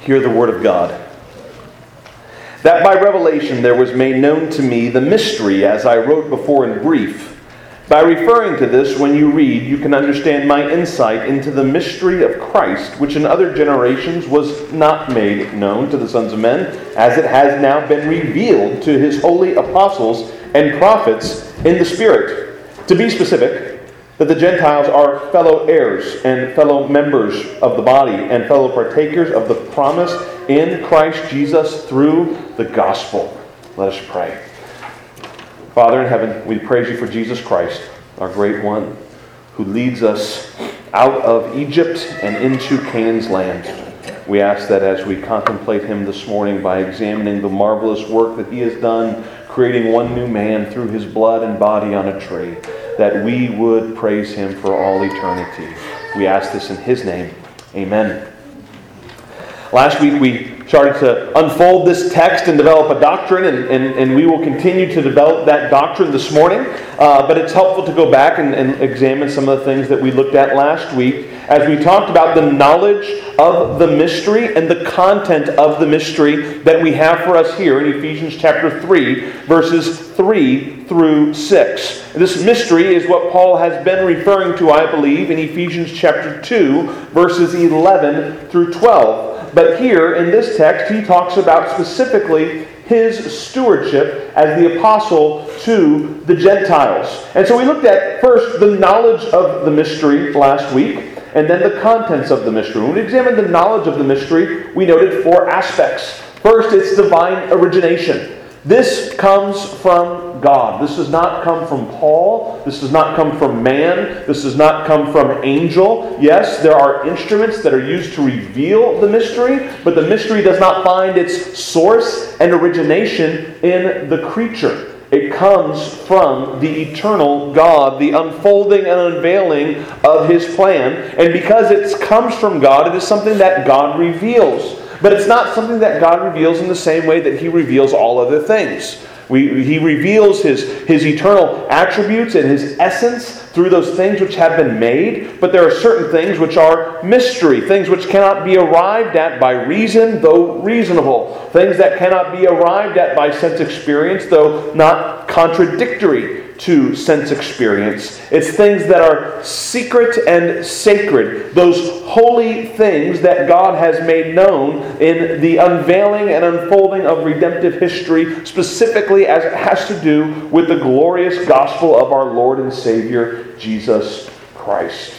Hear the word of God. That by revelation there was made known to me the mystery, as I wrote before in brief. By referring to this, when you read, you can understand my insight into the mystery of Christ, which in other generations was not made known to the sons of men, as it has now been revealed to his holy apostles and prophets in the Spirit. To be specific, that the Gentiles are fellow heirs and fellow members of the body and fellow partakers of the promise in Christ Jesus through the gospel. Let us pray. Father in heaven, we praise you for Jesus Christ, our great one, who leads us out of Egypt and into Canaan's land. We ask that as we contemplate him this morning by examining the marvelous work that he has done, creating one new man through his blood and body on a tree, that we would praise him for all eternity. We ask this in his name. Amen. Last week we started to unfold this text and develop a doctrine, and we will continue to develop that doctrine this morning. But it's helpful to go back and examine some of the things that we looked at last week as we talked about the knowledge of the mystery and the content of the mystery that we have for us here in Ephesians chapter 3, verses 3 through 6. This mystery is what Paul has been referring to, I believe, in Ephesians chapter 2, verses 11 through 12. But here in this text, he talks about specifically his stewardship as the apostle to the Gentiles. And so we looked at first the knowledge of the mystery last week, and then the contents of the mystery. When we examined the knowledge of the mystery, we noted four aspects. First, it's divine origination. This comes from God. This does not come from Paul. This does not come from man. This does not come from angel. Yes, there are instruments that are used to reveal the mystery, but the mystery does not find its source and origination in the creature. It comes from the eternal God, the unfolding and unveiling of his plan. And because it comes from God, it is something that God reveals. But it's not something that God reveals in the same way that he reveals all other things. He reveals his eternal attributes and his essence through those things which have been made. But there are certain things which are mystery, things which cannot be arrived at by reason, though reasonable. Things that cannot be arrived at by sense experience, though not contradictory to sense experience. It's things that are secret and sacred. Those holy things that God has made known in the unveiling and unfolding of redemptive history, specifically as it has to do with the glorious gospel of our Lord and Savior, Jesus Christ.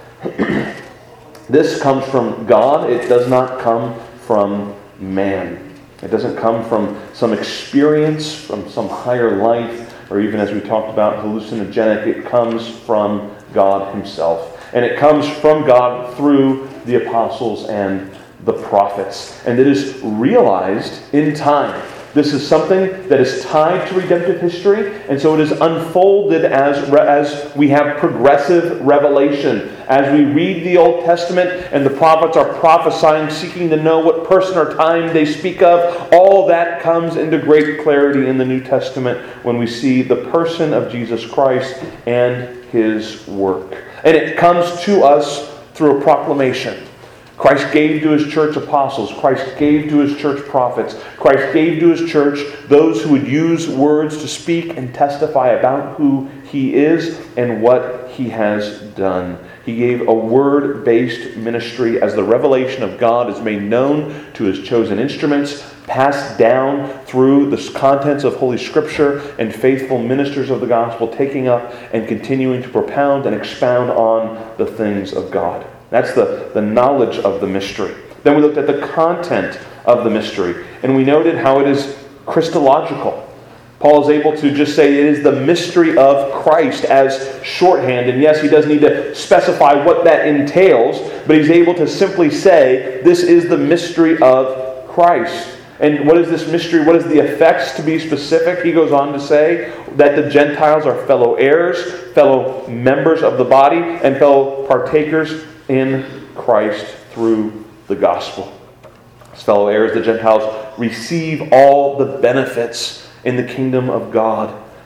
This comes from God. It does not come from man. It doesn't come from some experience, from some higher life, or even as we talked about, hallucinogenic. It comes from God himself. And it comes from God through the apostles and the prophets. And it is realized in time. This is something that is tied to redemptive history, and so it is unfolded as we have progressive revelation. As we read the Old Testament and the prophets are prophesying, seeking to know what person or time they speak of, all that comes into great clarity in the New Testament when we see the person of Jesus Christ and his work. And it comes to us through a proclamation. Christ gave to his church apostles. Christ gave to his church prophets. Christ gave to his church those who would use words to speak and testify about who he is and what he has done. He gave a word-based ministry as the revelation of God is made known to his chosen instruments, passed down through the contents of Holy Scripture, and faithful ministers of the gospel taking up and continuing to propound and expound on the things of God. That's the knowledge of the mystery. Then we looked at the content of the mystery, and we noted how it is Christological. Paul is able to just say it is the mystery of Christ as shorthand. And yes, he does need to specify what that entails, but he's able to simply say, this is the mystery of Christ. And what is this mystery? What is the effects, to be specific? He goes on to say that the Gentiles are fellow heirs, fellow members of the body, and fellow partakers in Christ through the gospel. As fellow heirs, the Gentiles receive all the benefits in the kingdom of God.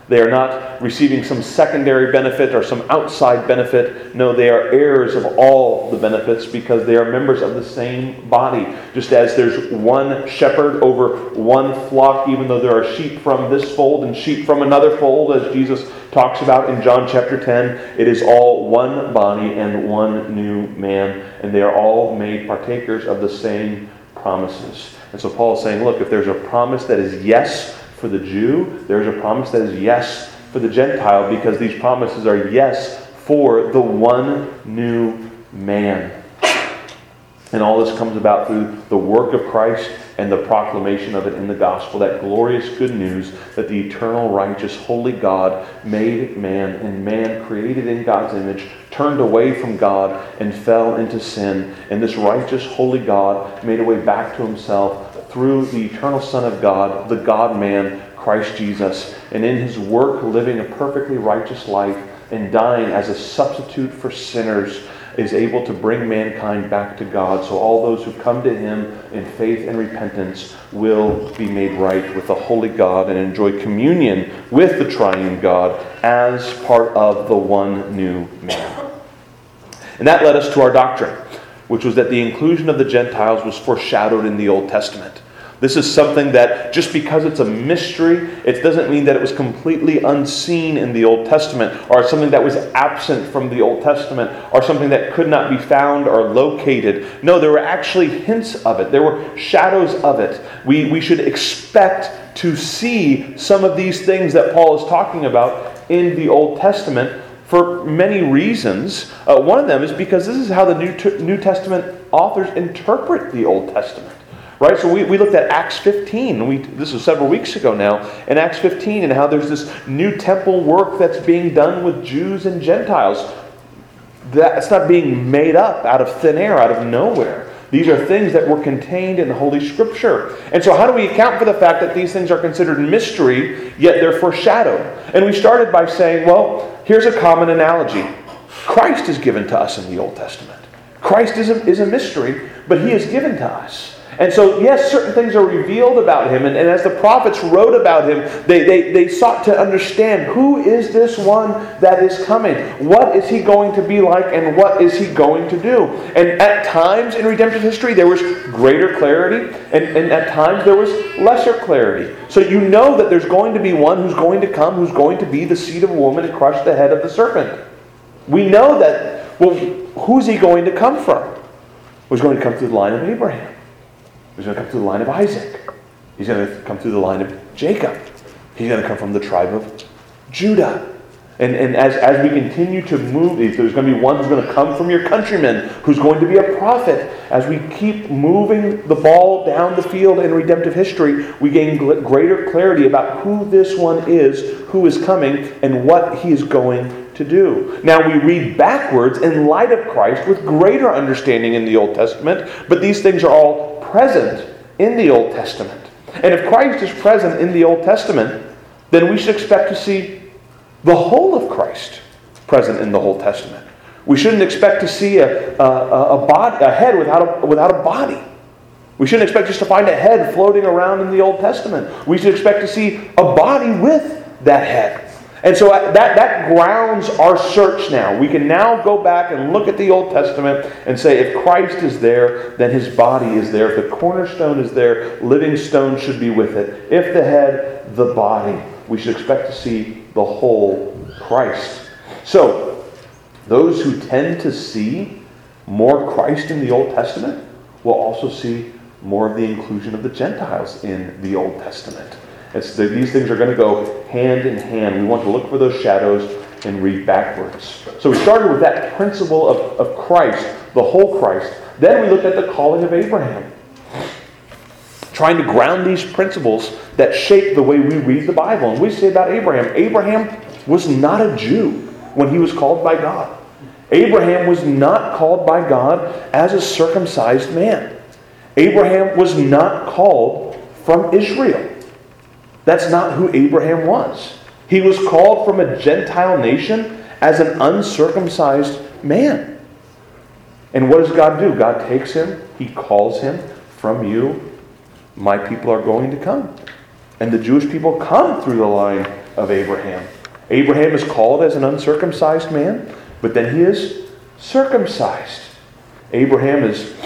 They are not receiving some secondary benefit or some outside benefit. No, they are heirs of all the benefits because they are members of the same body. Just as there's one shepherd over one flock, even though there are sheep from this fold and sheep from another fold, as Jesus talks about in John chapter 10, it is all one body and one new man, and they are all made partakers of the same promises. And so Paul is saying, look, if there's a promise that is yes for the Jew, there's a promise that is yes for the Gentile, because these promises are yes for the one new man. And all this comes about through the work of Christ and the proclamation of it in the gospel, that glorious good news that the eternal, righteous, holy God made man, and man created in God's image, turned away from God and fell into sin. And this righteous, holy God made a way back to himself through the eternal Son of God, the God-man, Christ Jesus. And in his work, living a perfectly righteous life and dying as a substitute for sinners, is able to bring mankind back to God. So all those who come to him in faith and repentance will be made right with the holy God and enjoy communion with the triune God as part of the one new man. And that led us to our doctrine, which was that the inclusion of the Gentiles was foreshadowed in the Old Testament. This is something that, just because it's a mystery, it doesn't mean that it was completely unseen in the Old Testament, or something that was absent from the Old Testament, or something that could not be found or located. No, there were actually hints of it. There were shadows of it. We should expect to see some of these things that Paul is talking about in the Old Testament for many reasons. One of them is because this is how the New Testament authors interpret the Old Testament. Right? So we looked at Acts 15. This was several weeks ago now. In Acts 15, and how there's this new temple work that's being done with Jews and Gentiles. That's not being made up out of thin air, out of nowhere. These are things that were contained in Holy Scripture. And so how do we account for the fact that these things are considered mystery, yet they're foreshadowed? And we started by saying, well, here's a common analogy. Christ is given to us in the Old Testament. Christ is a mystery, but he is given to us. And so, yes, certain things are revealed about him. And as the prophets wrote about him, they sought to understand, who is this one that is coming? What is he going to be like, and what is he going to do? And at times in redemptive history, there was greater clarity, and at times there was lesser clarity. So you know that there's going to be one who's going to come, who's going to be the seed of a woman and crush the head of the serpent. We know that, well, who's he going to come from? He's going to come through the line of Abraham. He's going to come through the line of Isaac. He's going to come through the line of Jacob. He's going to come from the tribe of Judah. And as we continue to move, there's going to be one who's going to come from your countrymen, who's going to be a prophet. As we keep moving the ball down the field in redemptive history, we gain greater clarity about who this one is, who is coming, and what he is going to do. Now we read backwards in light of Christ with greater understanding in the Old Testament, but these things are all present in the Old Testament. And if Christ is present in the Old Testament, then we should expect to see the whole of Christ present in the Old Testament. We shouldn't expect to see a head without a body. We shouldn't expect just to find a head floating around in the Old Testament. We should expect to see a body with that head. And so that grounds our search now. We can now go back and look at the Old Testament and say, if Christ is there, then his body is there. If the cornerstone is there, living stone should be with it. If the head, the body. We should expect to see the whole Christ. So, those who tend to see more Christ in the Old Testament will also see more of the inclusion of the Gentiles in the Old Testament. These things are going to go hand in hand. We want to look for those shadows and read backwards. So we started with that principle of Christ, the whole Christ. Then we looked at the calling of Abraham. Trying to ground these principles that shape the way we read the Bible. And we say about Abraham was not a Jew when he was called by God. Abraham was not called by God as a circumcised man. Abraham was not called from Israel. That's not who Abraham was. He was called from a Gentile nation as an uncircumcised man. And what does God do? God takes him, he calls him, from you, my people are going to come. And the Jewish people come through the line of Abraham. Abraham is called as an uncircumcised man, but then he is circumcised. Abraham is,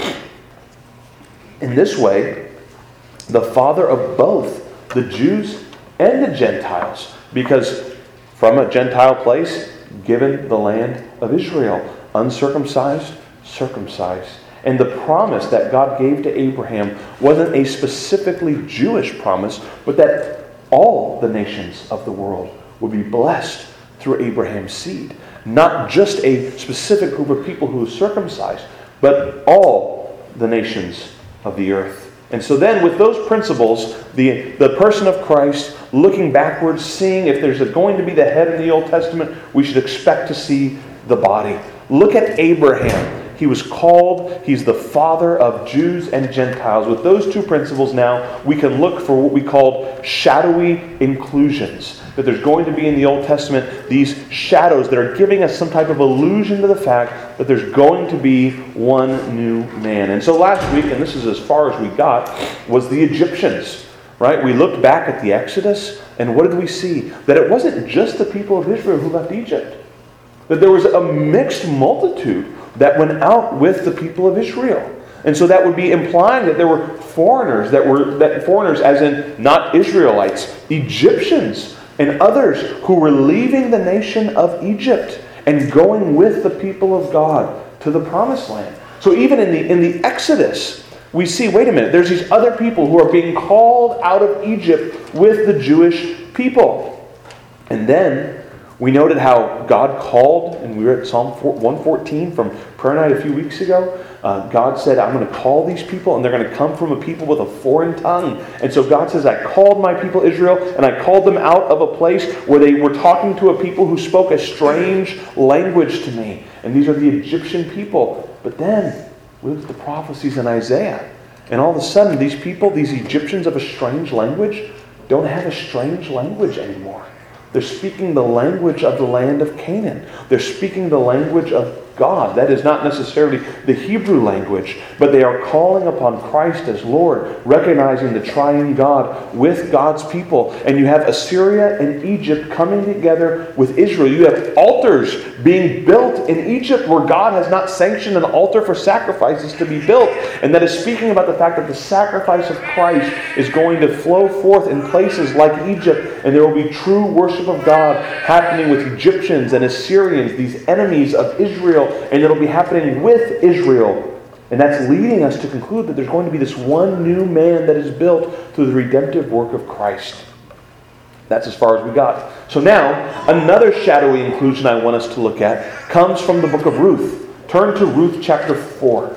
in this way, the father of both the Jews and the Gentiles, because from a Gentile place, given the land of Israel, uncircumcised, circumcised. And the promise that God gave to Abraham wasn't a specifically Jewish promise, but that all the nations of the world would be blessed through Abraham's seed. Not just a specific group of people who are circumcised, but all the nations of the earth. And so then with those principles, the person of Christ looking backwards, seeing if there's going to be the head in the Old Testament, we should expect to see the body. Look at Abraham. He was called, he's the father of Jews and Gentiles. With those two principles now, we can look for what we call shadowy inclusions. That there's going to be in the Old Testament these shadows that are giving us some type of allusion to the fact that there's going to be one new man. And so last week, and this is as far as we got, was the Egyptians. Right? We looked back at the Exodus, and what did we see? That it wasn't just the people of Israel who left Egypt. That there was a mixed multitude that went out with the people of Israel. And so that would be implying that there were foreigners, foreigners as in not Israelites, Egyptians and others who were leaving the nation of Egypt and going with the people of God to the promised land. So even in the Exodus, we see, wait a minute, there's these other people who are being called out of Egypt with the Jewish people. And then we noted how God called, and we were at Psalm 114 from prayer night a few weeks ago. God said, I'm going to call these people, and they're going to come from a people with a foreign tongue. And so God says, I called my people Israel, and I called them out of a place where they were talking to a people who spoke a strange language to me. And these are the Egyptian people. But then, we look at the prophecies in Isaiah, and all of a sudden, these people, these Egyptians of a strange language, don't have a strange language anymore. They're speaking the language of the land of Canaan. They're speaking the language of God. That is not necessarily the Hebrew language, but they are calling upon Christ as Lord, recognizing the triune God with God's people. And you have Assyria and Egypt coming together with Israel. You have altars being built in Egypt where God has not sanctioned an altar for sacrifices to be built. And that is speaking about the fact that the sacrifice of Christ is going to flow forth in places like Egypt, and there will be true worship of God happening with Egyptians and Assyrians, these enemies of Israel, and it'll be happening with Israel. And that's leading us to conclude that there's going to be this one new man that is built through the redemptive work of Christ. That's as far as we got. So now, another shadowy inclusion I want us to look at comes from the book of Ruth. Turn to Ruth chapter 4.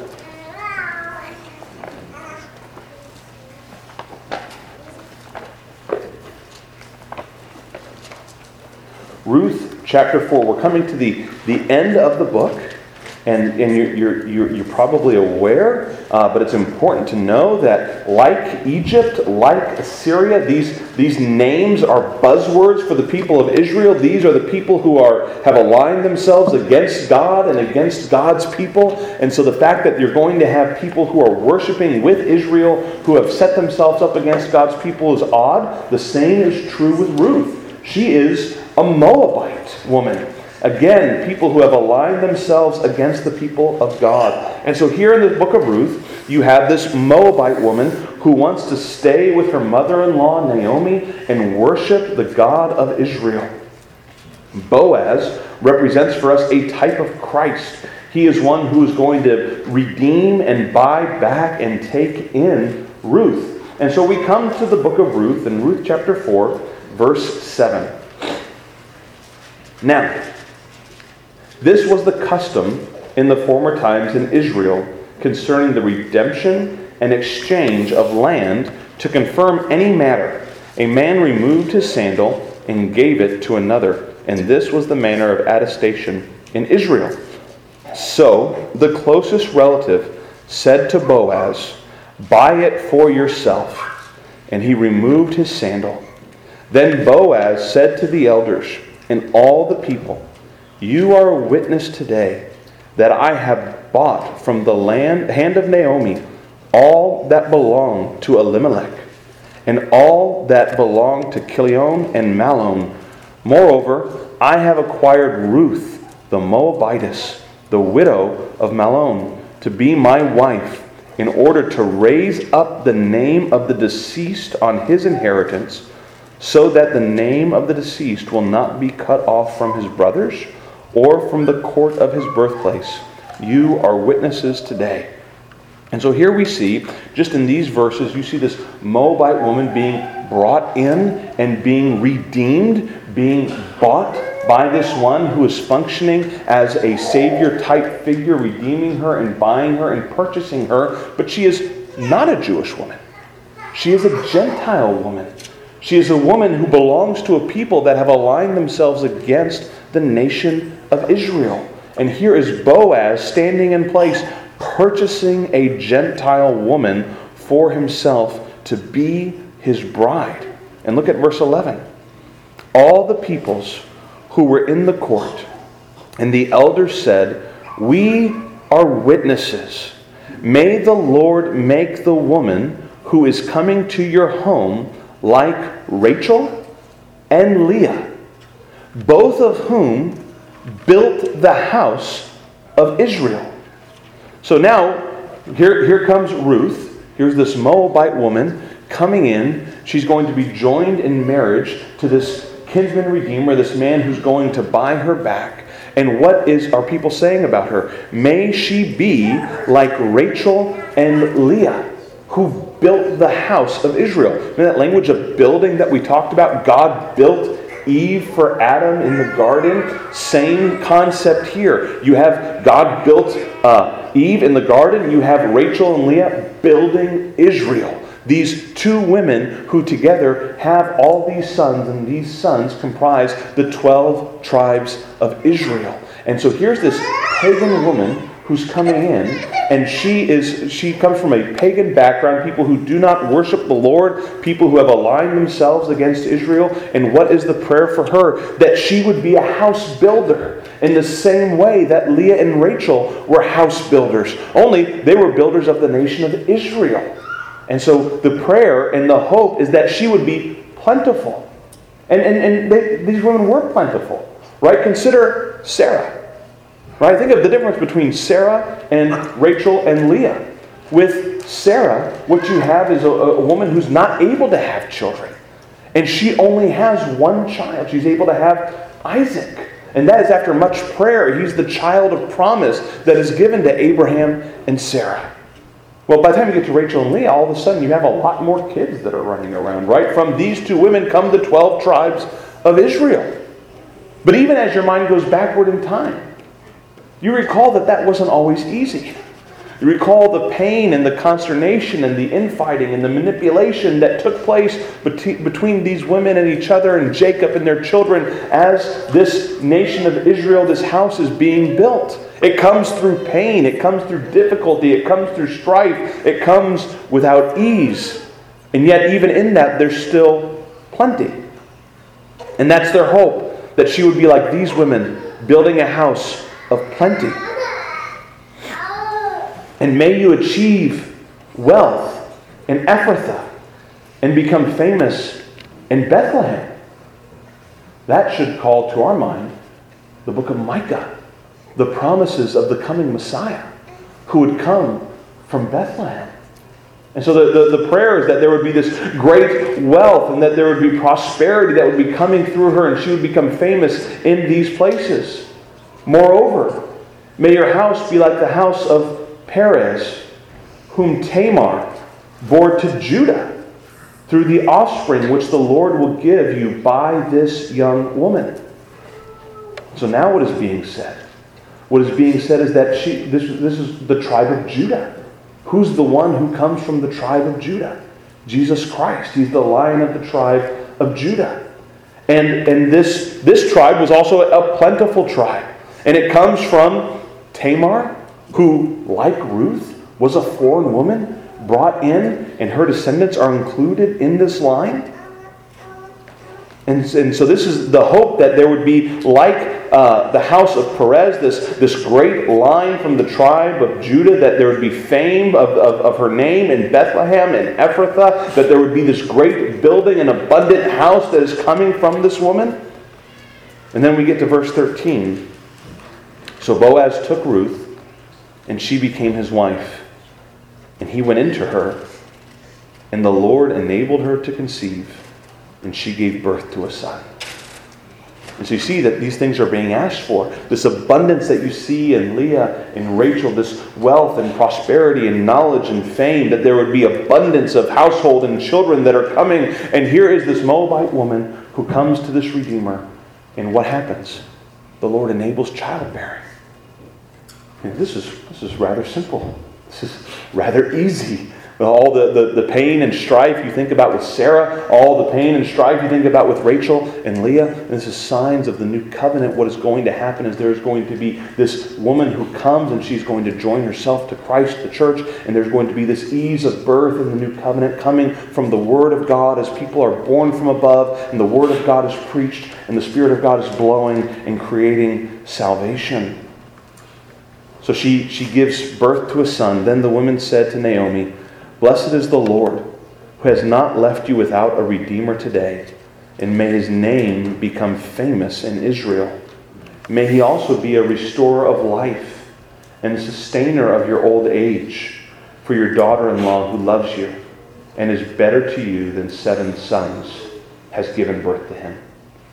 Ruth chapter 4. We're coming to the end of the book, and you're probably aware, but it's important to know that like Egypt, like Assyria, these names are buzzwords for the people of Israel. These are the people who have aligned themselves against God and against God's people. And so the fact that you're going to have people who are worshiping with Israel, who have set themselves up against God's people, is odd. The same is true with Ruth. She is a Moabite woman. Again, people who have aligned themselves against the people of God. And so here in the book of Ruth, you have this Moabite woman who wants to stay with her mother-in-law Naomi and worship the God of Israel. Boaz represents for us a type of Christ. He is one who is going to redeem and buy back and take in Ruth. And so we come to the book of Ruth in Ruth chapter 4, verse 7. Now, this was the custom in the former times in Israel concerning the redemption and exchange of land to confirm any matter. A man removed his sandal and gave it to another, and this was the manner of attestation in Israel. So the closest relative said to Boaz, "Buy it for yourself." And he removed his sandal. Then Boaz said to the elders and all the people, "You are a witness today that I have bought from the hand of Naomi all that belonged to Elimelech, and all that belonged to Chilion and Mahlon Moreover, I have acquired Ruth, the Moabitess, the widow of Mahlon, to be my wife, in order to raise up the name of the deceased on his inheritance, so that the name of the deceased will not be cut off from his brothers or from the court of his birthplace. You are witnesses today." And so here we see, just in these verses, you see this Moabite woman being brought in and being redeemed, being bought by this one who is functioning as a savior-type figure, redeeming her and buying her and purchasing her. But she is not a Jewish woman. She is a Gentile woman. She is a woman who belongs to a people that have aligned themselves against the nation of Israel. And here is Boaz standing in place, purchasing a Gentile woman for himself to be his bride. And look at verse 11. All the peoples who were in the court and the elders said, "We are witnesses. May the Lord make the woman who is coming to your home like Rachel and Leah, both of whom built the house of Israel." So now, here comes Ruth. Here's this Moabite woman coming in. She's going to be joined in marriage to this kinsman redeemer, this man who's going to buy her back. And what are people saying about her? May she be like Rachel and Leah, who built the house of Israel. Remember that language of building that we talked about? God built Eve for Adam in the garden. Same concept here. You have God built Eve in the garden. You have Rachel and Leah building Israel. These two women who together have all these sons, and these sons comprise the 12 tribes of Israel. And so here's this pagan woman who's coming in, and she comes from a pagan background, people who do not worship the Lord, people who have aligned themselves against Israel. And what is the prayer for her? That she would be a house builder in the same way that Leah and Rachel were house builders. Only they were builders of the nation of Israel. And so the prayer and the hope is that she would be plentiful. And these women were plentiful, right? Consider Sarah. Right? Think of the difference between Sarah and Rachel and Leah. With Sarah, what you have is a woman who's not able to have children. And she only has one child. She's able to have Isaac. And that is after much prayer. He's the child of promise that is given to Abraham and Sarah. Well, by the time you get to Rachel and Leah, all of a sudden you have a lot more kids that are running around, right? From these two women come the 12 tribes of Israel. But even as your mind goes backward in time, you recall that wasn't always easy. You recall the pain and the consternation and the infighting and the manipulation that took place between these women and each other and Jacob and their children as this nation of Israel, this house is being built. It comes through pain. It comes through difficulty. It comes through strife. It comes without ease. And yet even in that, there's still plenty. And that's their hope, that she would be like these women, building a house of plenty. And may you achieve wealth in Ephrathah and become famous in Bethlehem. That should call to our mind the book of Micah, the promises of the coming Messiah who would come from Bethlehem. And so the prayer is that there would be this great wealth and that there would be prosperity that would be coming through her and she would become famous in these places. Moreover, may your house be like the house of Perez, whom Tamar bore to Judah through the offspring which the Lord will give you by this young woman. So now what is being said? What is being said is that this is the tribe of Judah. Who's the one who comes from the tribe of Judah? Jesus Christ. He's the Lion of the tribe of Judah. And this tribe was also a plentiful tribe. And it comes from Tamar, who, like Ruth, was a foreign woman brought in, and her descendants are included in this line. And so this is the hope that there would be, like the house of Perez, this great line from the tribe of Judah, that there would be fame of her name in Bethlehem and Ephrathah, that there would be this great building, an abundant house that is coming from this woman. And then we get to verse 13. So Boaz took Ruth, and she became his wife. And he went into her, and the Lord enabled her to conceive, and she gave birth to a son. And so you see that these things are being asked for. This abundance that you see in Leah and Rachel, this wealth and prosperity and knowledge and fame, that there would be abundance of household and children that are coming. And here is this Moabite woman who comes to this Redeemer. And what happens? The Lord enables childbearing. And this is rather simple. This is rather easy. All the pain and strife you think about with Sarah, all the pain and strife you think about with Rachel and Leah, and this is signs of the new covenant. What is going to happen is there's going to be this woman who comes and she's going to join herself to Christ, the church, and there's going to be this ease of birth in the new covenant coming from the Word of God as people are born from above, and the Word of God is preached, and the Spirit of God is blowing and creating salvation. So she gives birth to a son. Then the woman said to Naomi, "Blessed is the Lord, who has not left you without a redeemer today, and may his name become famous in Israel. May he also be a restorer of life and sustainer of your old age for your daughter-in-law who loves you and is better to you than 7 sons has given birth to him."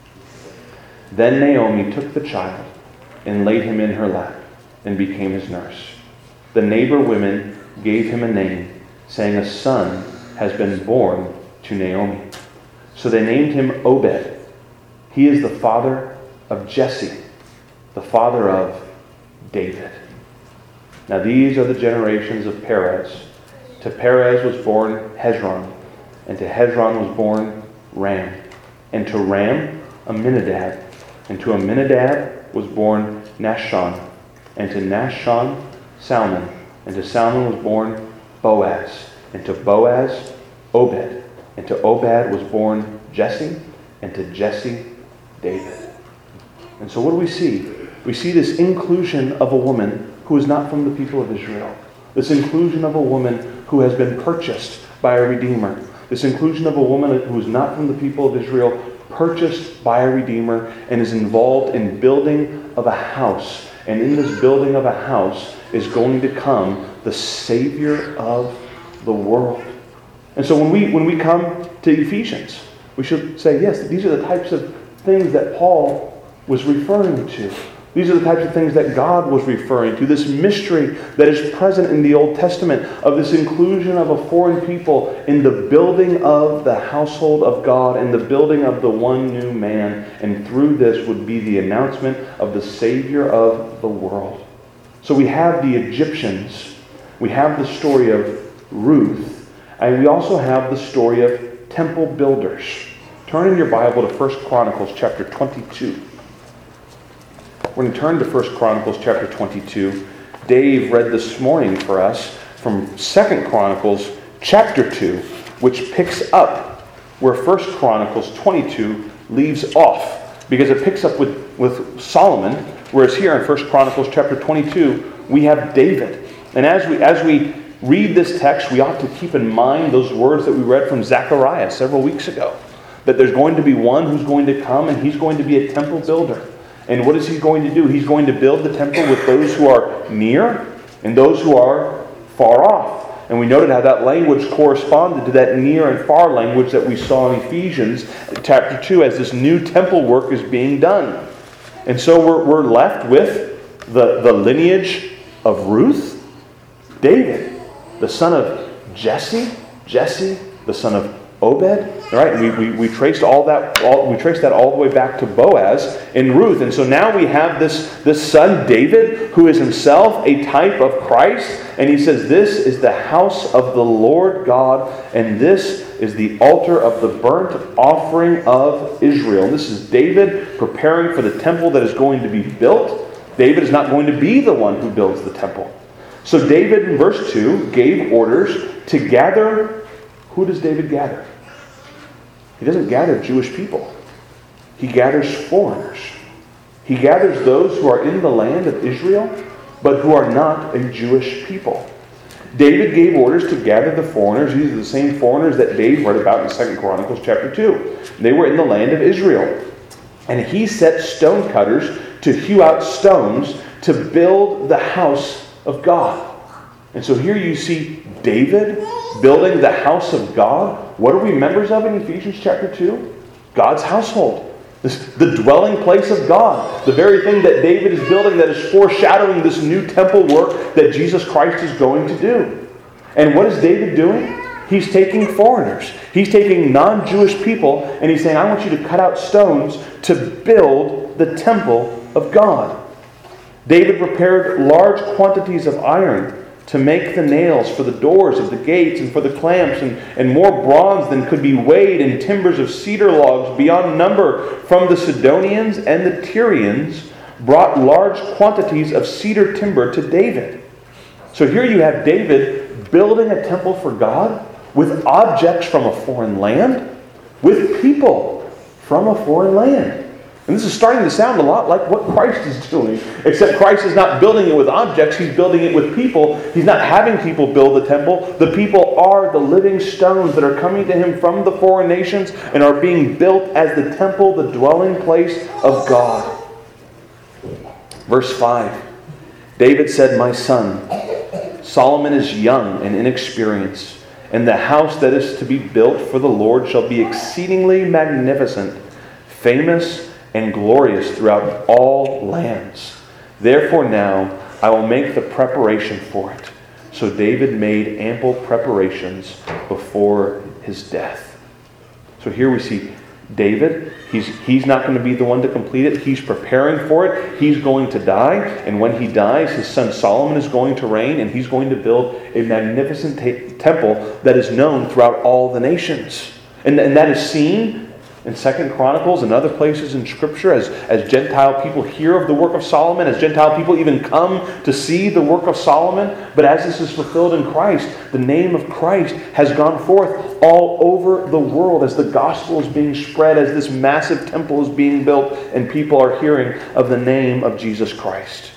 Then Naomi took the child and laid him in her lap and became his nurse. The neighbor women gave him a name, saying, "A son has been born to Naomi." So they named him Obed. He is the father of Jesse, the father of David. Now these are the generations of Perez. To Perez was born Hezron, and to Hezron was born Ram, and to Ram Amminadab, and to Amminadab was born Nahshon, and to Nahshon Salmon, and to Salmon was born Boaz, and to Boaz Obed, and to Obed was born Jesse, and to Jesse David. And so what do we see? We see this inclusion of a woman who is not from the people of Israel. This inclusion of a woman who has been purchased by a Redeemer. This inclusion of a woman who is not from the people of Israel, purchased by a Redeemer, and is involved in building of a house. And in this building of a house is going to come the Savior of the world. And so when we come to Ephesians, we should say, yes, these are the types of things that Paul was referring to. These are the types of things that God was referring to. This mystery that is present in the Old Testament of this inclusion of a foreign people in the building of the household of God and the building of the one new man. And through this would be the announcement of the Savior of the world. So we have the Egyptians. We have the story of Ruth. And we also have the story of temple builders. Turn in your Bible to 1 Chronicles chapter 22. We're going to turn to 1 Chronicles chapter 22. Dave read this morning for us from 2 Chronicles chapter 2, which picks up where 1 Chronicles 22 leaves off, because it picks up with Solomon, whereas here in 1 Chronicles chapter 22, we have David. And as we read this text, we ought to keep in mind those words that we read from Zechariah several weeks ago, that there's going to be one who's going to come, and he's going to be a temple builder. And what is he going to do? He's going to build the temple with those who are near and those who are far off. And we noted how that language corresponded to that near and far language that we saw in Ephesians chapter 2 as this new temple work is being done. And so we're left with the lineage of Ruth, David, the son of Jesse, the son of Obed. All right, we traced all that. We traced that all the way back to Boaz in Ruth, and so now we have this son David, who is himself a type of Christ, and he says, "This is the house of the Lord God, and this is the altar of the burnt offering of Israel." And this is David preparing for the temple that is going to be built. David is not going to be the one who builds the temple. So David, in verse 2, gave orders to gather. Who does David gather? He doesn't gather Jewish people. He gathers foreigners. He gathers those who are in the land of Israel, but who are not a Jewish people. David gave orders to gather the foreigners. These are the same foreigners that Dave read about in 2 Chronicles chapter 2. They were in the land of Israel. And he set stone cutters to hew out stones to build the house of God. And so here you see David building the house of God. What are we members of in Ephesians chapter 2? God's household. The dwelling place of God. The very thing that David is building that is foreshadowing this new temple work that Jesus Christ is going to do. And what is David doing? He's taking foreigners. He's taking non-Jewish people and he's saying, I want you to cut out stones to build the temple of God. David prepared large quantities of iron to make the nails for the doors of the gates and for the clamps, and more bronze than could be weighed, and timbers of cedar logs beyond number from the Sidonians and the Tyrians brought large quantities of cedar timber to David. So here you have David building a temple for God with objects from a foreign land, with people from a foreign land. And this is starting to sound a lot like what Christ is doing, except Christ is not building it with objects, he's building it with people. He's not having people build the temple. The people are the living stones that are coming to him from the foreign nations and are being built as the temple, the dwelling place of God. Verse 5, David said, My son, Solomon is young and inexperienced, and the house that is to be built for the Lord shall be exceedingly magnificent, famous and glorious throughout all lands. Therefore now I will make the preparation for it. So David made ample preparations before his death. So here we see David, he's not going to be the one to complete it. He's preparing for it. He's going to die. And when he dies, his son Solomon is going to reign, and he's going to build a magnificent temple that is known throughout all the nations. And that is seen in 2 Chronicles and other places in Scripture as Gentile people hear of the work of Solomon, as Gentile people even come to see the work of Solomon. But as this is fulfilled in Christ, the name of Christ has gone forth all over the world as the gospel is being spread, as this massive temple is being built, and people are hearing of the name of Jesus Christ.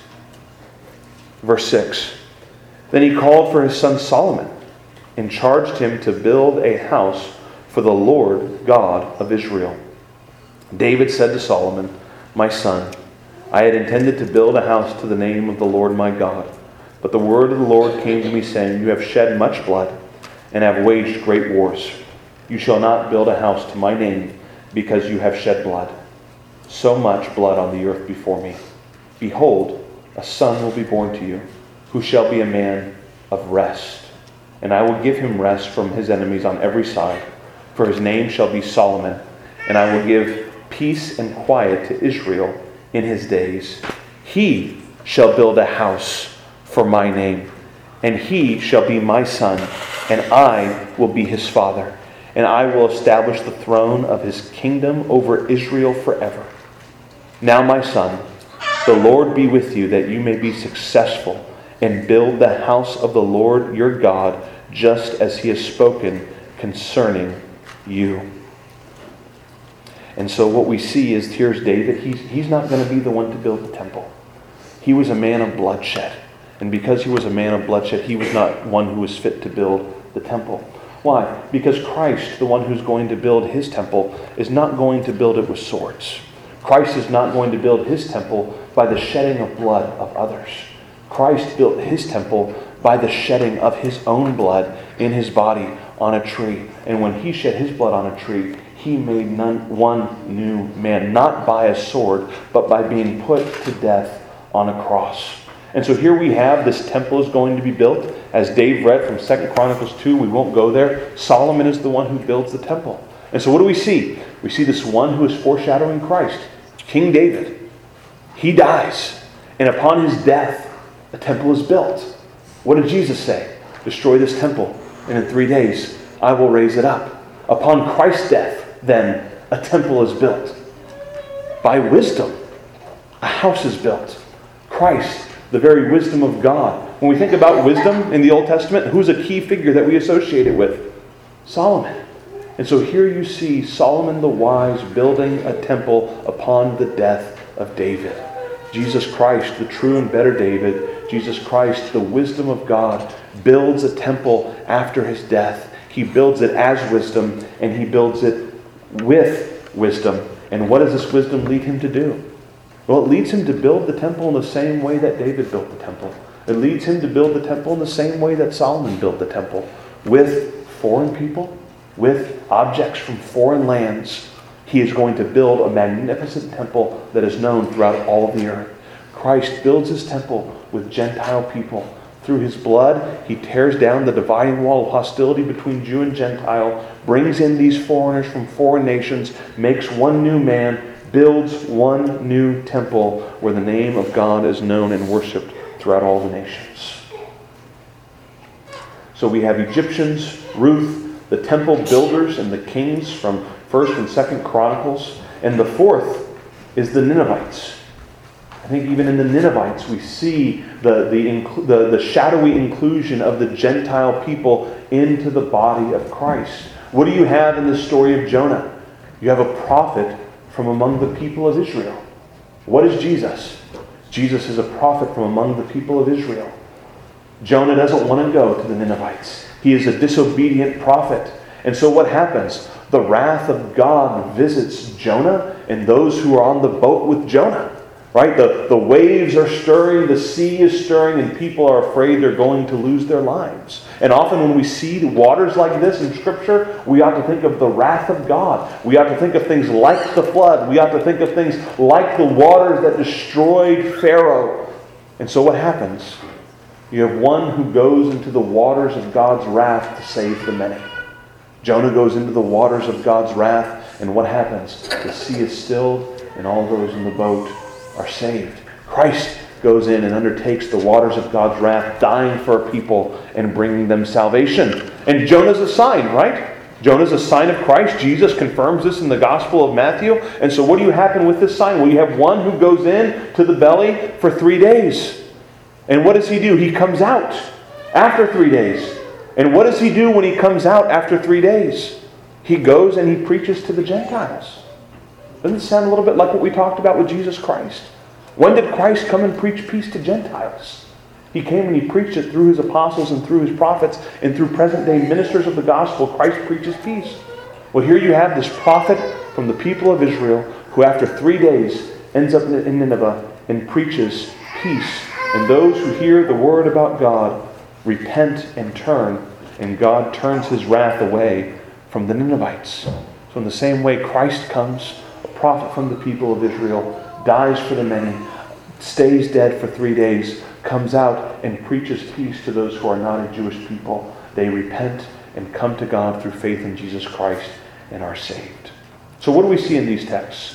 Verse 6, Then he called for his son Solomon and charged him to build a house for the Lord God of Israel. David said to Solomon, My son, I had intended to build a house to the name of the Lord my God. But the word of the Lord came to me, saying, You have shed much blood and have waged great wars. You shall not build a house to my name, because you have shed blood. So much blood on the earth before me. Behold, a son will be born to you, who shall be a man of rest. And I will give him rest from his enemies on every side. For his name shall be Solomon, and I will give peace and quiet to Israel in his days. He shall build a house for my name, and he shall be my son, and I will be his father. And I will establish the throne of his kingdom over Israel forever. Now, my son, the Lord be with you, that you may be successful, and build the house of the Lord your God, just as he has spoken concerning you. And so what we see is, here's David. He's not going to be the one to build the temple. He was a man of bloodshed. And because he was a man of bloodshed, he was not one who was fit to build the temple. Why? Because Christ, the one who's going to build his temple, is not going to build it with swords. Christ is not going to build his temple by the shedding of blood of others. Christ built his temple by the shedding of his own blood in his body on a tree. And when he shed his blood on a tree, he made one new man, not by a sword, but by being put to death on a cross. And so here we have, this temple is going to be built. As Dave read from 2 Chronicles 2, we won't go there. Solomon is the one who builds the temple. And so what do we see? We see this one who is foreshadowing Christ, King David. He dies, and upon his death, a temple is built. What did Jesus say? Destroy this temple, and in 3 days I will raise it up. Upon Christ's death, then, a temple is built. By wisdom, a house is built. Christ, the very wisdom of God. When we think about wisdom in the Old Testament, who's a key figure that we associate it with? Solomon. And so here you see Solomon the wise building a temple upon the death of David. Jesus Christ, the true and better David, Jesus Christ, the wisdom of God, builds a temple after his death. He builds it as wisdom, and he builds it with wisdom. And what does this wisdom lead him to do? Well, it leads him to build the temple in the same way that David built the temple. It leads him to build the temple in the same way that Solomon built the temple, with foreign people, with objects from foreign lands. He is going to build a magnificent temple that is known throughout all of the earth. Christ builds his temple with Gentile people. Through his blood, he tears down the dividing wall of hostility between Jew and Gentile, brings in these foreigners from foreign nations, makes one new man, builds one new temple where the name of God is known and worshipped throughout all the nations. So we have Egyptians, Ruth, the temple builders, and the kings from 1st and 2nd Chronicles. And the fourth is the Ninevites. I think even in the Ninevites we see the shadowy inclusion of the Gentile people into the body of Christ. What do you have in the story of Jonah? You have a prophet from among the people of Israel. What is Jesus? Jesus is a prophet from among the people of Israel. Jonah doesn't want to go to the Ninevites. He is a disobedient prophet. And so what happens? The wrath of God visits Jonah and those who are on the boat with Jonah. Right? The waves are stirring, the sea is stirring, and people are afraid they're going to lose their lives. And often when we see waters like this in Scripture, we ought to think of the wrath of God. We ought to think of things like the flood. We ought to think of things like the waters that destroyed Pharaoh. And so what happens? You have one who goes into the waters of God's wrath to save the many. Jonah goes into the waters of God's wrath, and what happens? The sea is stilled, and all those in the boat are saved. Christ goes in and undertakes the waters of God's wrath, dying for a people and bringing them salvation. And Jonah's a sign, right? Jonah's a sign of Christ. Jesus confirms this in the Gospel of Matthew. And so what do you happen with this sign? Well, you have one who goes in to the belly for 3 days. And what does he do? He comes out after 3 days. And what does he do when he comes out after 3 days? He goes and he preaches to the Gentiles. Doesn't it sound a little bit like what we talked about with Jesus Christ? When did Christ come and preach peace to Gentiles? He came and he preached it through his apostles and through his prophets and through present-day ministers of the gospel. Christ preaches peace. Well, here you have this prophet from the people of Israel who after 3 days ends up in Nineveh and preaches peace. And those who hear the word about God repent and turn, and God turns his wrath away from the Ninevites. So in the same way, Christ comes, a prophet from the people of Israel, dies for the many, stays dead for 3 days, comes out and preaches peace to those who are not a Jewish people. They repent and come to God through faith in Jesus Christ and are saved. So what do we see in these texts?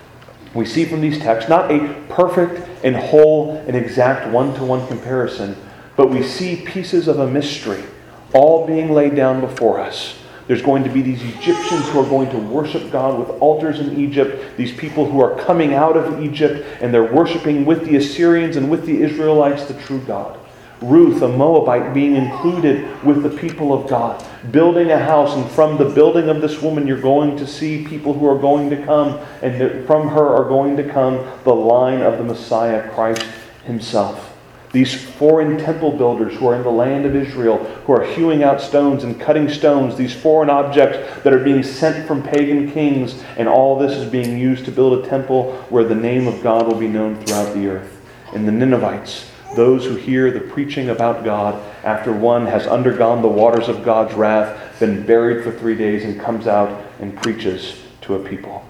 We see from these texts not a perfect and whole and exact one-to-one comparison, but we see pieces of a mystery all being laid down before us. There's going to be these Egyptians who are going to worship God with altars in Egypt. These people who are coming out of Egypt and they're worshiping with the Assyrians and with the Israelites the true God. Ruth, a Moabite, being included with the people of God, building a house, and from the building of this woman you're going to see people who are going to come, and from her are going to come the line of the Messiah, Christ himself. These foreign temple builders who are in the land of Israel, who are hewing out stones and cutting stones, these foreign objects that are being sent from pagan kings, and all this is being used to build a temple where the name of God will be known throughout the earth. And the Ninevites, those who hear the preaching about God after one has undergone the waters of God's wrath, been buried for 3 days, and comes out and preaches to a people.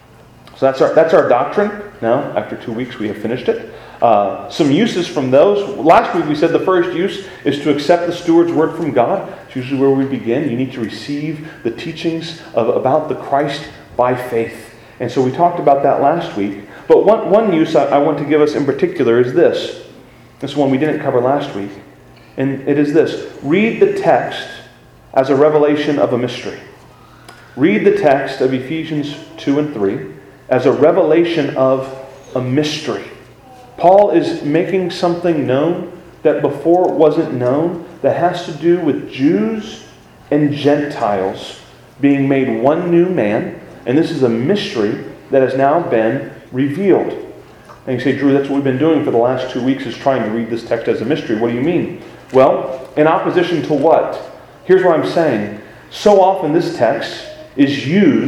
So that's our doctrine. Now, after 2 weeks, we have finished it. Some uses from those. Last week we said the first use is to accept the steward's word from God. It's usually where we begin. You need to receive the teachings about the Christ by faith. And so we talked about that last week. But one use I want to give us in particular is this. This one we didn't cover last week. And it is this. Read the text as a revelation of a mystery. Read the text of Ephesians 2 and 3 as a revelation of a mystery. Paul is making something known that before wasn't known, that has to do with Jews and Gentiles being made one new man. And this is a mystery that has now been revealed. And you say, Drew, that's what we've been doing for the last 2 weeks, is trying to read this text as a mystery. What do you mean? Well, in opposition to what? Here's what I'm saying. So often this text is used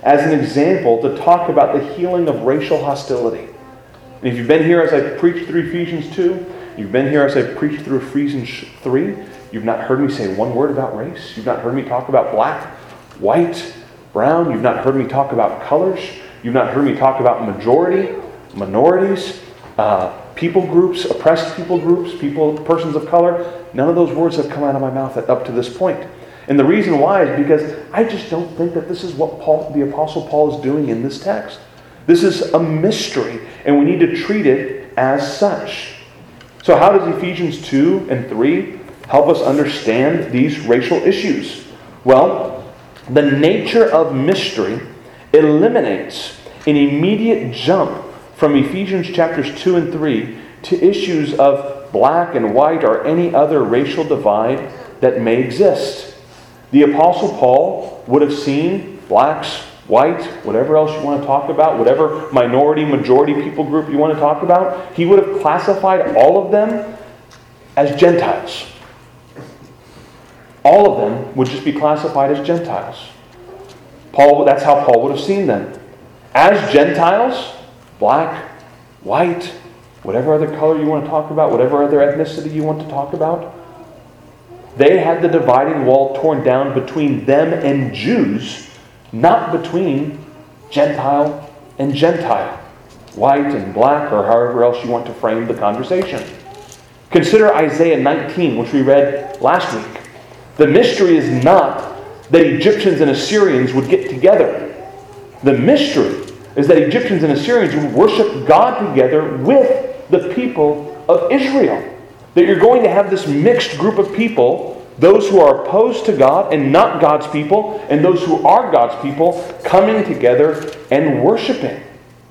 as an example to talk about the healing of racial hostility. And if you've been here as I preached through Ephesians 2, you've been here as I preached through Ephesians 3, you've not heard me say one word about race. You've not heard me talk about black, white, brown. You've not heard me talk about colors. You've not heard me talk about majority, minorities, people groups, oppressed people groups, persons of color. None of those words have come out of my mouth up to this point. And the reason why is because I just don't think that this is what the Apostle Paul is doing in this text. This is a mystery, and we need to treat it as such. So how does Ephesians 2 and 3 help us understand these racial issues? Well, the nature of mystery eliminates an immediate jump from Ephesians chapters 2 and 3 to issues of black and white or any other racial divide that may exist. The Apostle Paul would have seen blacks, white, whatever else you want to talk about, whatever minority, majority people group you want to talk about, he would have classified all of them as Gentiles. All of them would just be classified as Gentiles. That's how Paul would have seen them. As Gentiles, black, white, whatever other color you want to talk about, whatever other ethnicity you want to talk about, they had the dividing wall torn down between them and Jews, not between Gentile and Gentile, white and black, or however else you want to frame the conversation. Consider Isaiah 19, which we read last week. The mystery is not that Egyptians and Assyrians would get together. The mystery is that Egyptians and Assyrians would worship God together with the people of Israel. That you're going to have this mixed group of people, those who are opposed to God and not God's people, and those who are God's people, coming together and worshiping.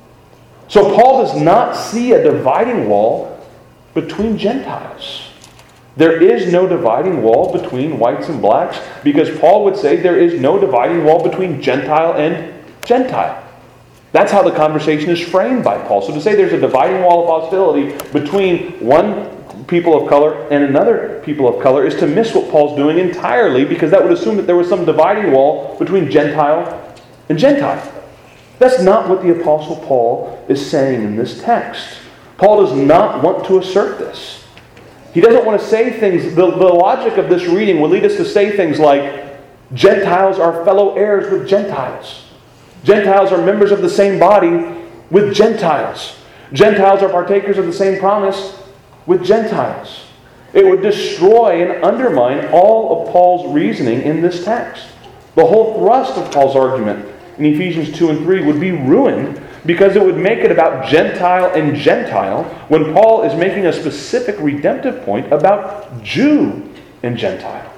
So Paul does not see a dividing wall between Gentiles. There is no dividing wall between whites and blacks, because Paul would say there is no dividing wall between Gentile and Gentile. That's how the conversation is framed by Paul. So to say there's a dividing wall of hostility between one people of color and another people of color is to miss what Paul's doing entirely, because that would assume that there was some dividing wall between Gentile and Gentile. That's not what the Apostle Paul is saying in this text. Paul does not want to assert this. He doesn't want to say things, the logic of this reading would lead us to say things like, Gentiles are fellow heirs with Gentiles. Gentiles are members of the same body with Gentiles. Gentiles are partakers of the same promise with Gentiles. It would destroy and undermine all of Paul's reasoning in this text. The whole thrust of Paul's argument in Ephesians 2 and 3 would be ruined, because it would make it about Gentile and Gentile when Paul is making a specific redemptive point about Jew and Gentile.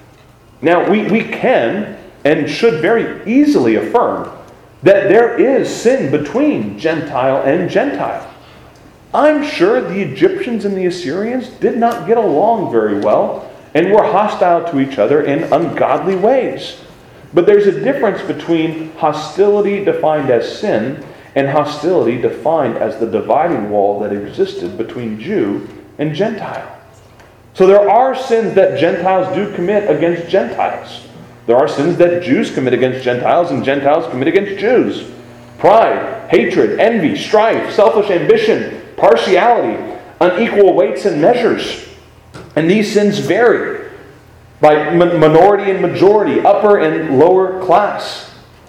Now, we can and should very easily affirm that there is sin between Gentile and Gentile. I'm sure the Egyptians and the Assyrians did not get along very well and were hostile to each other in ungodly ways. But there's a difference between hostility defined as sin and hostility defined as the dividing wall that existed between Jew and Gentile. So there are sins that Gentiles do commit against Gentiles. There are sins that Jews commit against Gentiles and Gentiles commit against Jews. Pride, hatred, envy, strife, selfish ambition, partiality, unequal weights and measures. And these sins vary by minority and majority, upper and lower class.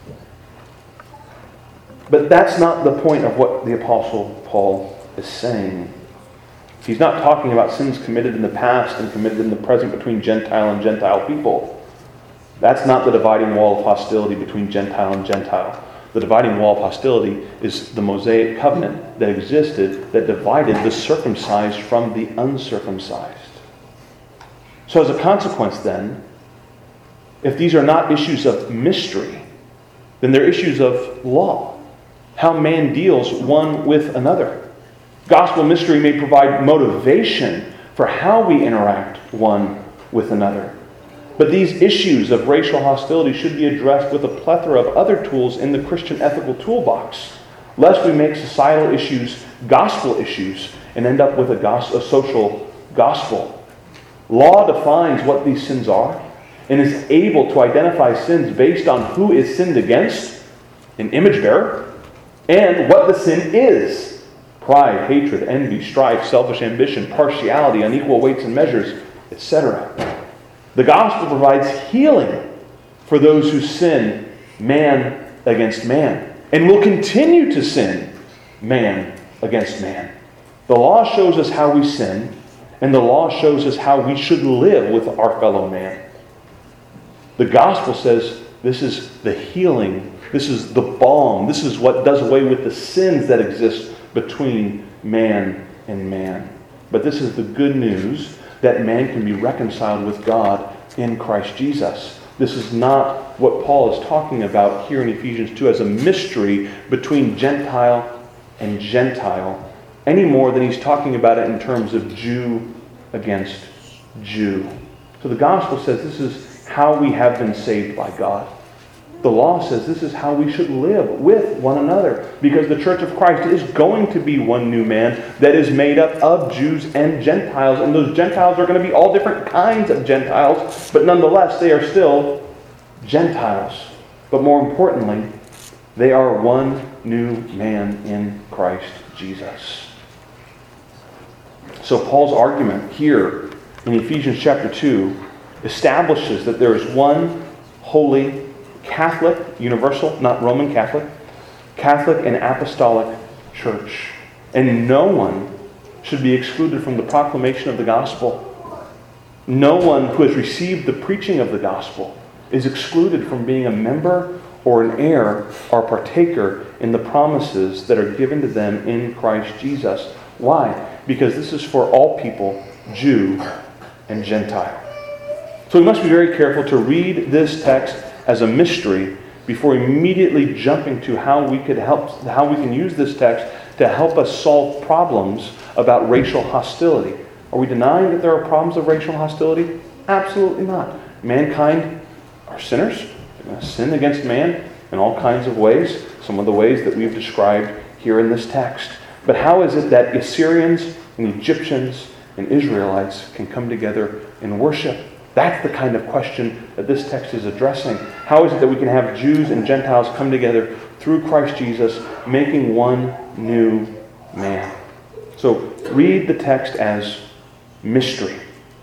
But that's not the point of what the Apostle Paul is saying. He's not talking about sins committed in the past and committed in the present between Gentile and Gentile people. That's not the dividing wall of hostility between Gentile and Gentile. The dividing wall of hostility is the Mosaic covenant that existed that divided the circumcised from the uncircumcised. So as a consequence then, if these are not issues of mystery, then they're issues of law. How man deals one with another. Gospel mystery may provide motivation for how we interact one with another. But these issues of racial hostility should be addressed with a plethora of other tools in the Christian ethical toolbox, lest we make societal issues gospel issues and end up with a social gospel. Law defines what these sins are and is able to identify sins based on who is sinned against an image bearer, and what the sin is: pride, hatred, envy, strife, selfish ambition, partiality, unequal weights and measures, etc. The gospel provides healing for those who sin man against man, and will continue to sin man against man. The law shows us how we sin, and the law shows us how we should live with our fellow man. The gospel says this is the healing, this is the balm, this is what does away with the sins that exist between man and man. But this is the good news that man can be reconciled with God in Christ Jesus. This is not what Paul is talking about here in Ephesians 2 as a mystery between Gentile and Gentile, any more than he's talking about it in terms of Jew against Jew. So the gospel says this is how we have been saved by God. The law says this is how we should live with one another, because the church of Christ is going to be one new man that is made up of Jews and Gentiles, and those Gentiles are going to be all different kinds of Gentiles, but nonetheless they are still Gentiles. But more importantly, they are one new man in Christ Jesus. So Paul's argument here in Ephesians chapter 2 establishes that there is one holy, Catholic, universal, not Roman Catholic and apostolic church. And no one should be excluded from the proclamation of the gospel. No one who has received the preaching of the gospel is excluded from being a member or an heir or partaker in the promises that are given to them in Christ Jesus. Why? Because this is for all people, Jew and Gentile. So we must be very careful to read this text as a mystery before immediately jumping to how we can use this text to help us solve problems about racial hostility. Are we denying that there are problems of racial hostility? Absolutely not. Mankind are sinners. They're going to sin against man in all kinds of ways, some of the ways that we've described here in this text. But how is it that Assyrians and Egyptians and Israelites can come together in worship? That's the kind of question that this text is addressing. How is it that we can have Jews and Gentiles come together through Christ Jesus, making one new man? So read the text as mystery.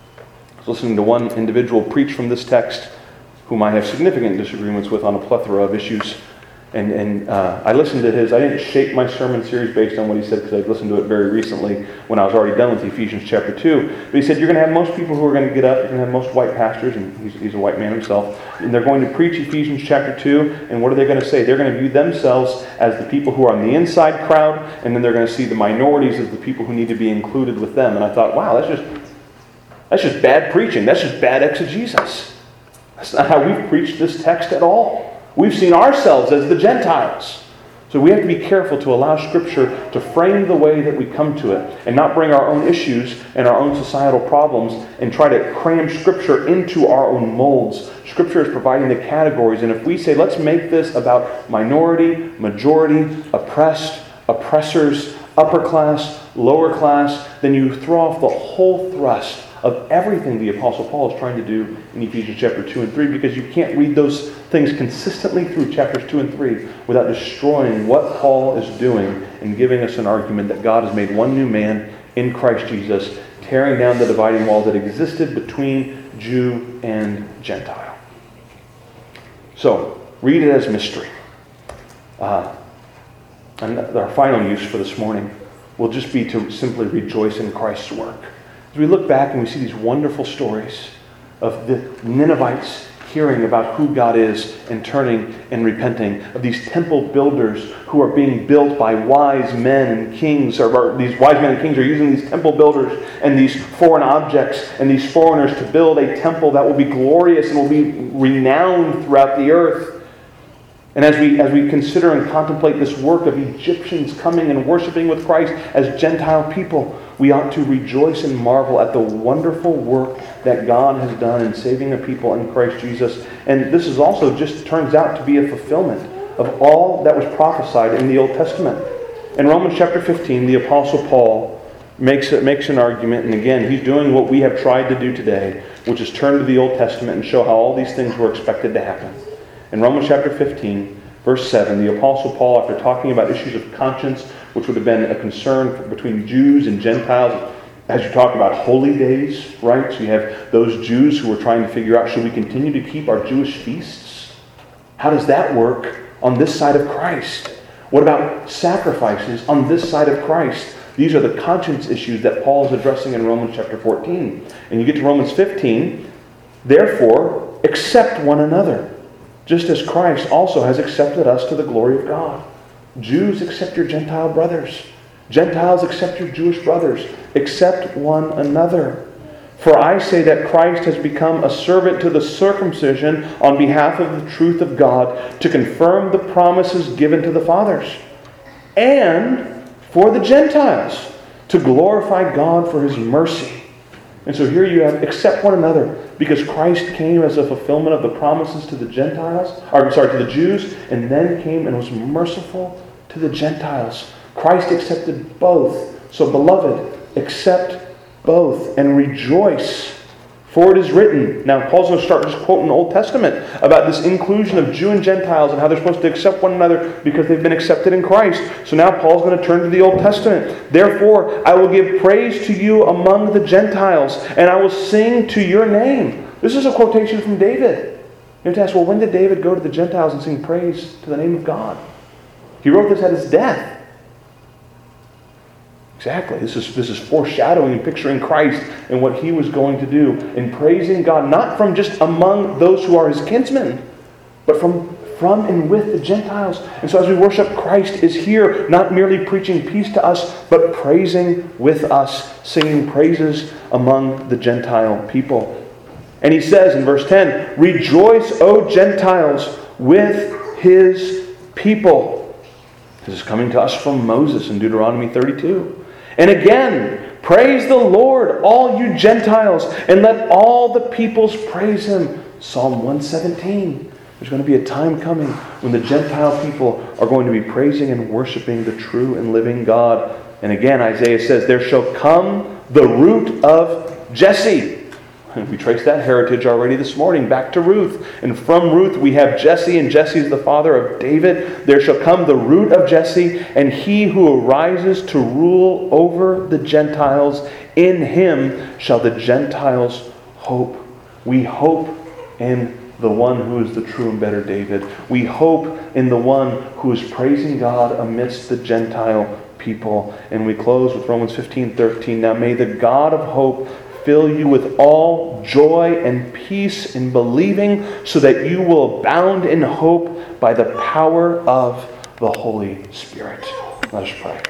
I was listening to one individual preach from this text whom I have significant disagreements with on a plethora of issues. And I listened to his, I didn't shape my sermon series based on what he said because I'd listened to it very recently when I was already done with Ephesians chapter 2. But he said, you're going to have most people who are going to get up, you're going to have most white pastors, and he's a white man himself, and they're going to preach Ephesians chapter 2, and what are they going to say? They're going to view themselves as the people who are on the inside crowd, and then they're going to see the minorities as the people who need to be included with them. And I thought, wow, that's just bad preaching. That's just bad exegesis. That's not how we've preached this text at all. We've seen ourselves as the Gentiles. So we have to be careful to allow Scripture to frame the way that we come to it and not bring our own issues and our own societal problems and try to cram Scripture into our own molds. Scripture is providing the categories, and if we say, let's make this about minority, majority, oppressed, oppressors, upper class, lower class, then you throw off the whole thrust of everything the Apostle Paul is trying to do in Ephesians chapter 2 and 3, because you can't read those things consistently through chapters 2 and 3 without destroying what Paul is doing and giving us an argument that God has made one new man in Christ Jesus, tearing down the dividing wall that existed between Jew and Gentile. So, read it as mystery. And our final use for this morning will just be to simply rejoice in Christ's work. As we look back and we see these wonderful stories of the Ninevites hearing about who God is and turning and repenting, of these temple builders who are being built by wise men and kings, or these wise men and kings are using these temple builders and these foreign objects and these foreigners to build a temple that will be glorious and will be renowned throughout the earth. And as we consider and contemplate this work of Egyptians coming and worshiping with Christ as Gentile people, we ought to rejoice and marvel at the wonderful work that God has done in saving a people in Christ Jesus. And this is also just turns out to be a fulfillment of all that was prophesied in the Old Testament. In Romans chapter 15, the Apostle Paul makes an argument, and again, he's doing what we have tried to do today, which is turn to the Old Testament and show how all these things were expected to happen. In Romans chapter 15, Verse 7, the Apostle Paul, after talking about issues of conscience, which would have been a concern between Jews and Gentiles, as you talk about holy days, right? So you have those Jews who were trying to figure out, should we continue to keep our Jewish feasts? How does that work on this side of Christ? What about sacrifices on this side of Christ? These are the conscience issues that Paul is addressing in Romans chapter 14. And you get to Romans 15, therefore, accept one another, just as Christ also has accepted us to the glory of God. Jews, accept your Gentile brothers. Gentiles, accept your Jewish brothers. Accept one another. For I say that Christ has become a servant to the circumcision on behalf of the truth of God, to confirm the promises given to the fathers, and for the Gentiles, to glorify God for His mercy. And so here you have, accept one another, because Christ came as a fulfillment of the promises to the to the Jews, and then came and was merciful to the Gentiles. Christ accepted both. So, beloved, accept both and rejoice, for it is written. Now, Paul's going to start just quoting the Old Testament about this inclusion of Jew and Gentiles and how they're supposed to accept one another because they've been accepted in Christ. So now Paul's going to turn to the Old Testament. Therefore, I will give praise to you among the Gentiles, and I will sing to your name. This is a quotation from David. You have to ask, well, when did David go to the Gentiles and sing praise to the name of God? He wrote this at his death. Exactly. This is foreshadowing and picturing Christ and what He was going to do in praising God, not from just among those who are His kinsmen, but from and with the Gentiles. And so as we worship, Christ is here, not merely preaching peace to us, but praising with us, singing praises among the Gentile people. And he says in verse 10, rejoice, O Gentiles, with His people. This is coming to us from Moses in Deuteronomy 32. And again, praise the Lord, all you Gentiles, and let all the peoples praise Him. Psalm 117. There's going to be a time coming when the Gentile people are going to be praising and worshiping the true and living God. And again, Isaiah says, there shall come the root of Jesse. We traced that heritage already this morning back to Ruth. And from Ruth we have Jesse, and Jesse is the father of David. There shall come the root of Jesse, and he who arises to rule over the Gentiles. In him shall the Gentiles hope. We hope in the one who is the true and better David. We hope in the one who is praising God amidst the Gentile people. And we close with Romans 15:13. Now may the God of hope fill you with all joy and peace in believing, so that you will abound in hope by the power of the Holy Spirit. Let us pray.